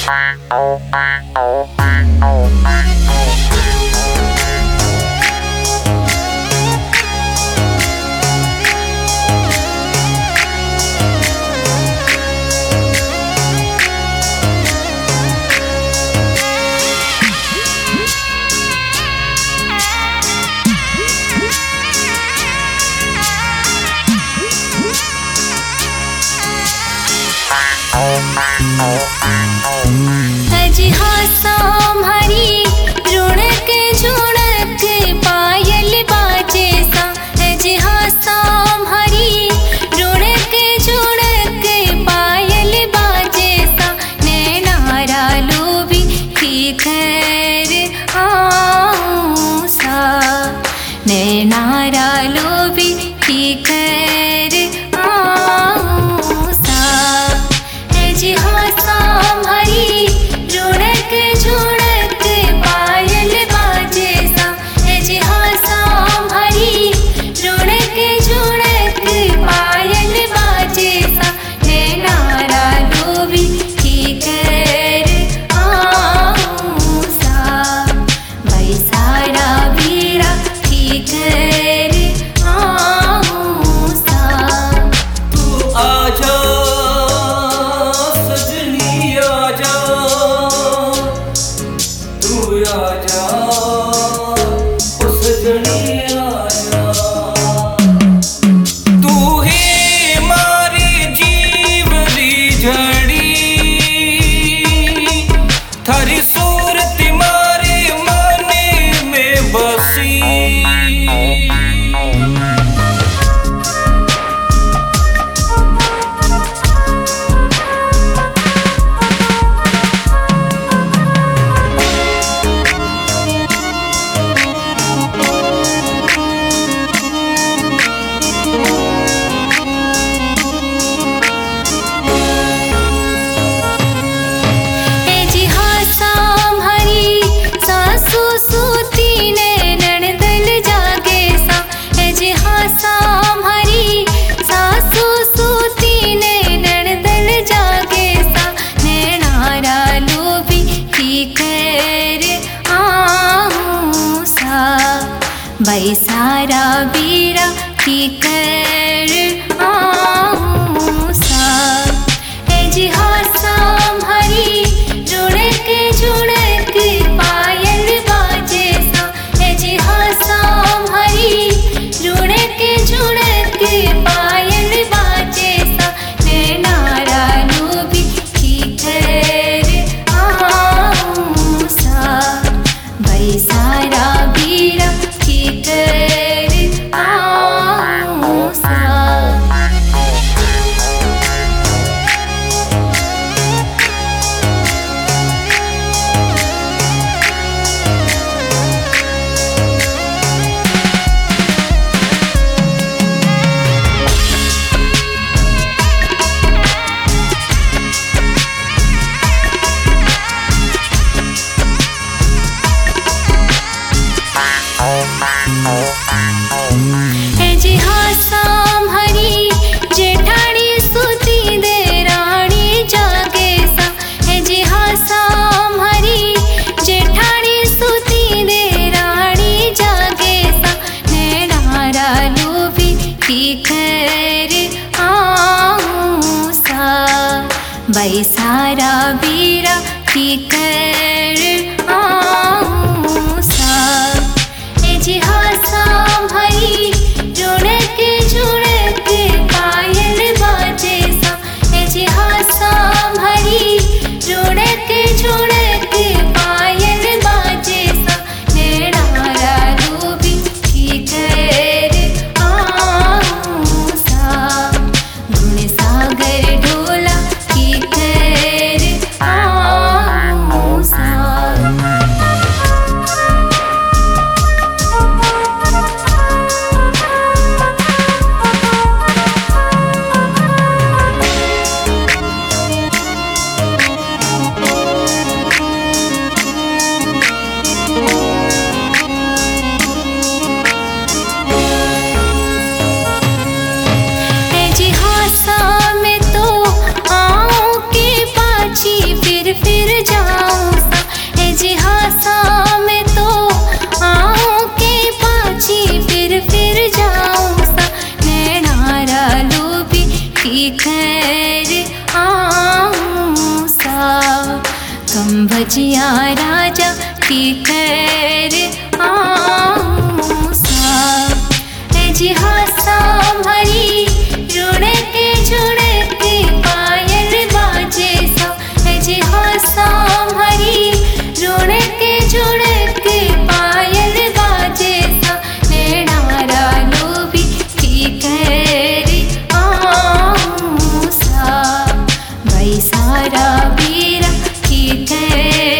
अजी हासाम हरी रुणक झुणक पायल बाजे सा। अजी हासाम हरी रुणक झुणक पायल बाजे सा। नैनारा लोभी खीखर आऊं सा। नैनारा लोभी खीखर आऊं सा। अजी हासाम हरी रुणक झुणक पायल बाजे सा। अजी हासाम हरी रुणक झुणक पायल बाजे सा। नैनारा लोभी खीकर आऊं सा। बैसारा वीरा खीकर आऊं सा। तू आजा सजनी आजा, तू आजा ओ सजनी आजा। तू ही मारी जीवरी झड़ी, थारी सूरत मारे मने में बसी। अजी हासाम हरी सासू सूती नैनन दल जागे सा। अजी हासाम हरी सासू सूती नैनन दल जागे सा। नैनारा लोभी खीकर आऊं सा। बैसारा वीरा खीकर आऊं सा। अजी हासाम हरी रुणक झुणक पायल बाजे सा। अजी हासाम हरी रुणक झुणक पायल बाजे सा। नैनारा लोभी खीकर आऊं सा। बैसारा वीरा खीकर आऊं सा। अजी हासाम हरी जेठानी सूती देरानी जागे सा। अजी हासाम हरी जेठानी सूती देरानी जागे सा। नैनारा लोभी खीकर आऊं सा। बैसारा वीरा खीकर आऊं सा। अजी हासाम हरी रुणक झुणक पायल बाजे सा। अजी हासाम हरी रुणक झुणक पायल बाजे सा। नैनारा लोभी खीकर आऊं सा। गुण सागर ढोला खीकर आऊं सा। भजिया राजा की खैर आऊसा। जी हासा भरी रुण के जुड़ के पायल बाजे सा। जी हासा भरी रुण के जुड़ के पायल बाजे सा। नैनारा लोभी की खैर आऊसा। भाई सारा बीरा की खैर